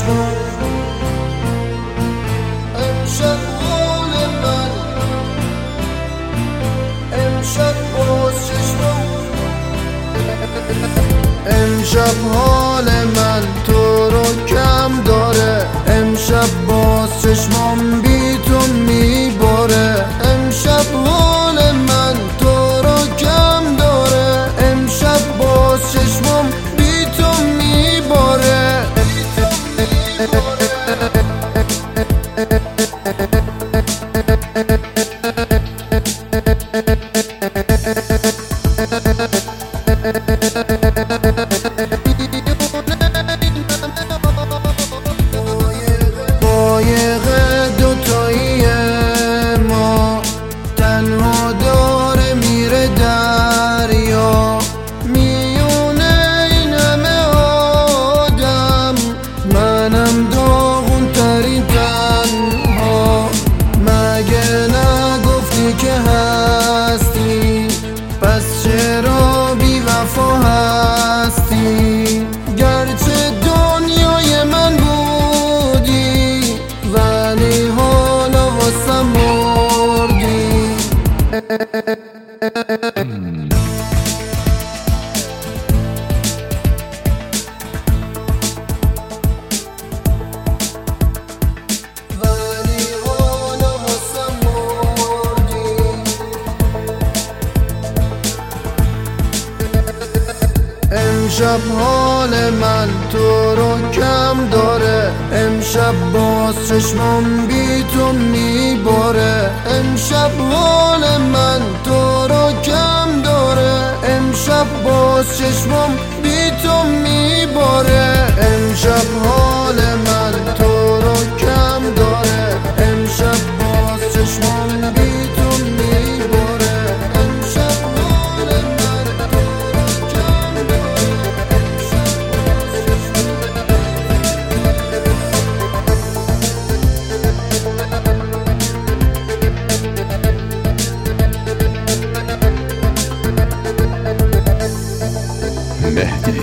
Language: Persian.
چشمم امشب حال من، امشب باز چشمم، امشب حال من تو رو کم داره، امشب باز چشمم بی تو میباره، امشب حال من تو رو کم داره، امشب باز چشمم بی تو میباره. قایق دوتایی ما تنها داره میره دریا، میونه این همه آدم منم داغون ترین تنها. مگه نگفتی که هستی، پس چرا بی وفا هستی؟ گرچه دنیای من بودی ولی حالا واسم مردی. ولی حالا واسم مردی. امشب حال من تو رو کم داره، امشب باز چشمم بی تو میباره، امشب حال من تو رو کم داره، امشب باز چشمم بی تو میباره.